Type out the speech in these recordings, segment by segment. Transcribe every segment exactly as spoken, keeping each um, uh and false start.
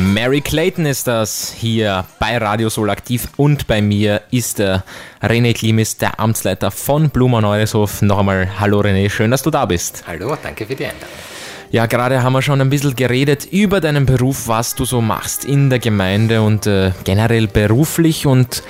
Mary Clayton ist das hier bei Radio Soul aktiv und bei mir ist der René Klimis, der Amtsleiter von Blumau-Neureshof. Noch einmal hallo René, schön, dass du da bist. Hallo, danke für die Einladung. Ja, gerade haben wir schon ein bisschen geredet über deinen Beruf, was du so machst in der Gemeinde und äh, generell beruflich. Und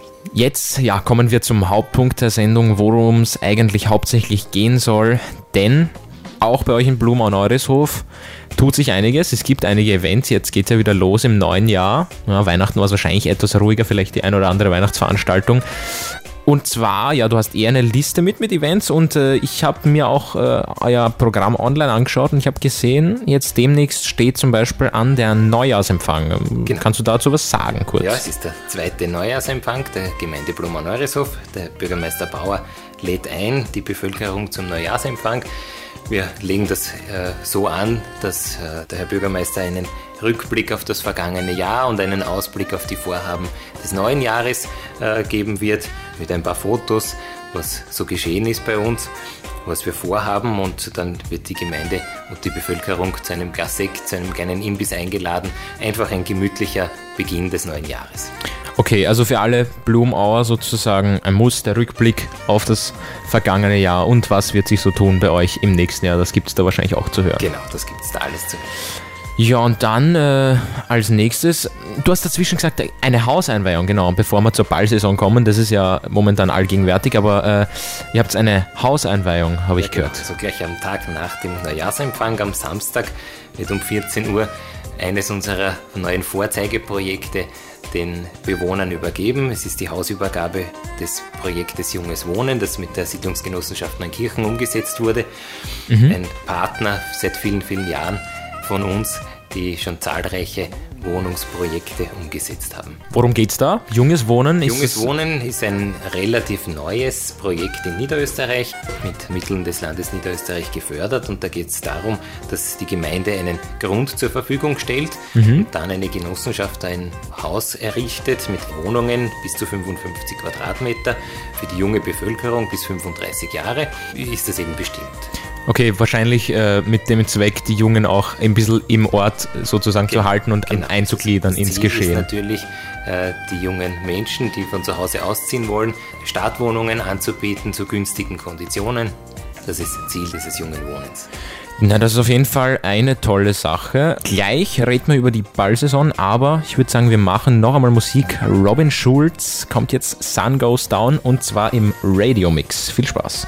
jetzt ja, kommen wir zum Hauptpunkt der Sendung, worum es eigentlich hauptsächlich gehen soll. Denn auch bei euch in Blumau-Neureshof tut sich einiges. Es gibt einige Events. Jetzt geht es ja wieder los im neuen Jahr. Ja, Weihnachten war es wahrscheinlich etwas ruhiger, vielleicht die ein oder andere Weihnachtsveranstaltung. Und zwar, ja, du hast eher eine Liste mit mit Events und äh, ich habe mir auch äh, euer Programm online angeschaut und ich habe gesehen, jetzt demnächst steht zum Beispiel an der Neujahrsempfang. Genau. Kannst du dazu was sagen kurz? Ja, es ist der zweite Neujahrsempfang der Gemeinde Blumau-Neureshof. Der Bürgermeister Bauer lädt ein, die Bevölkerung zum Neujahrsempfang. Wir legen das äh, so an, dass äh, der Herr Bürgermeister einen Rückblick auf das vergangene Jahr und einen Ausblick auf die Vorhaben des neuen Jahres äh, geben wird, mit ein paar Fotos, was so geschehen ist bei uns, was wir vorhaben, und dann wird die Gemeinde und die Bevölkerung zu einem Glas Sekt, zu einem kleinen Imbiss eingeladen. Einfach ein gemütlicher Beginn des neuen Jahres. Okay, also für alle Blumauer sozusagen ein Muss, der Rückblick auf das vergangene Jahr und was wird sich so tun bei euch im nächsten Jahr, das gibt es da wahrscheinlich auch zu hören. Genau, das gibt es da alles zu hören. Ja, und dann äh, als nächstes, du hast dazwischen gesagt, eine Hauseinweihung, genau, bevor wir zur Ballsaison kommen, das ist ja momentan allgegenwärtig, aber äh, ihr habt eine Hauseinweihung, habe ich ja, gehört. Genau. So gleich am Tag nach dem Neujahrsempfang, am Samstag, wird um vierzehn Uhr eines unserer neuen Vorzeigeprojekte den Bewohnern übergeben. Es ist die Hausübergabe des Projektes Junges Wohnen, das mit der Siedlungsgenossenschaft Neunkirchen umgesetzt wurde. Mhm. Ein Partner seit vielen, vielen Jahren von uns, die schon zahlreiche Wohnungsprojekte umgesetzt haben. Worum geht's da? Junges Wohnen ist... Junges Wohnen ist ein relativ neues Projekt in Niederösterreich, mit Mitteln des Landes Niederösterreich gefördert, und da geht es darum, dass die Gemeinde einen Grund zur Verfügung stellt mhm. und dann eine Genossenschaft ein Haus errichtet mit Wohnungen bis zu fünfundfünfzig Quadratmeter. Für die junge Bevölkerung bis fünfunddreißig Jahre ist das eben bestimmt. Okay, wahrscheinlich äh, mit dem Zweck, die Jungen auch ein bisschen im Ort sozusagen genau, zu halten und genau, einzugliedern das ins Ziel Geschehen. Ist natürlich, äh, die jungen Menschen, die von zu Hause ausziehen wollen, Startwohnungen anzubieten zu günstigen Konditionen. Das ist das Ziel dieses jungen Wohnens. Na, das ist auf jeden Fall eine tolle Sache. Gleich reden wir über die Ballsaison, aber ich würde sagen, wir machen noch einmal Musik. Robin Schulz kommt jetzt, Sun Goes Down, und zwar im Radio Mix. Viel Spaß.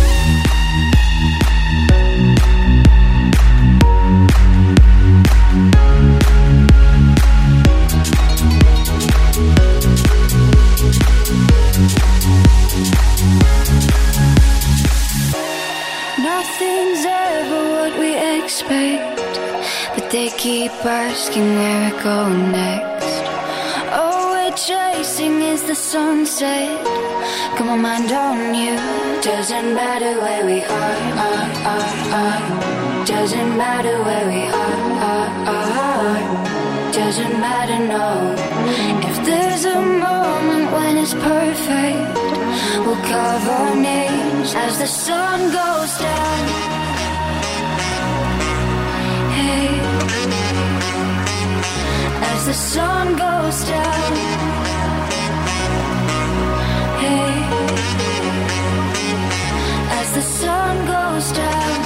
Nothing's ever what we expect, but they keep asking where we're going next. All we're chasing is the sunset. Got my mind on you. Doesn't matter where we are, are, are, are. Doesn't matter where we are, are, are. Doesn't matter, no. If there's a moment when it's perfect, we'll carve our names as the sun goes down. Hey, as the sun goes down. Hey, as the sun goes down.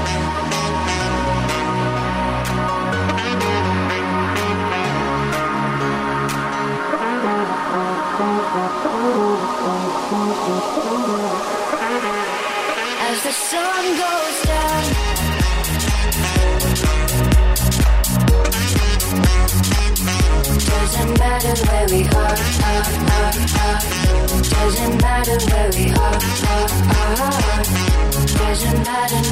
As the sun goes down. Doesn't matter where we are, are, are, are. Doesn't matter where we are, are, are. Doesn't matter,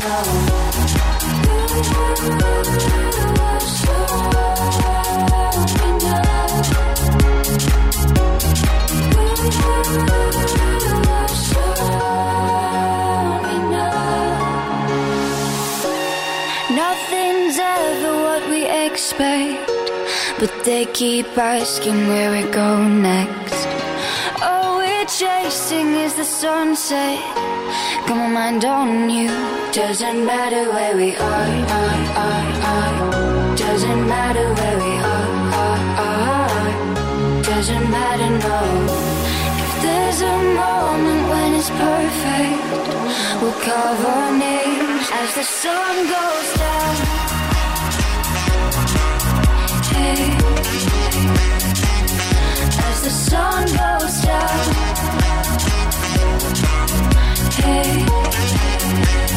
Nothing's ever what we expect, but they keep asking where we go next. All we're chasing is the sunset. Got my mind on you. Doesn't matter where we are, are, are, are. Doesn't matter where we are. doesn't matter, no. If there's a moment when it's perfect, we'll carve our names as the sun goes down. Hey, as the sun goes down. Hey.